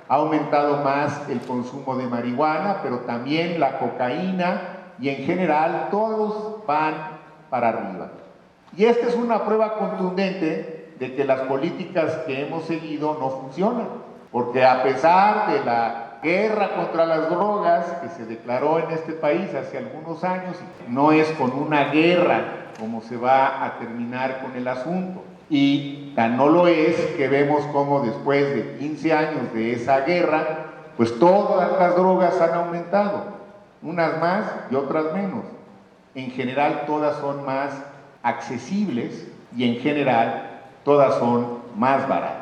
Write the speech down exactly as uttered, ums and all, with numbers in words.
ha aumentado más el consumo de marihuana, pero también la cocaína y en general todos van para arriba. Y esta es una prueba contundente de que las políticas que hemos seguido no funcionan, porque a pesar de la guerra contra las drogas que se declaró en este país hace algunos años, no es con una guerra como se va a terminar con el asunto. Y tan no lo es que vemos como después de quince años de esa guerra, pues todas las drogas han aumentado, unas más y otras menos. En general todas son más accesibles y en general todas son más baratas.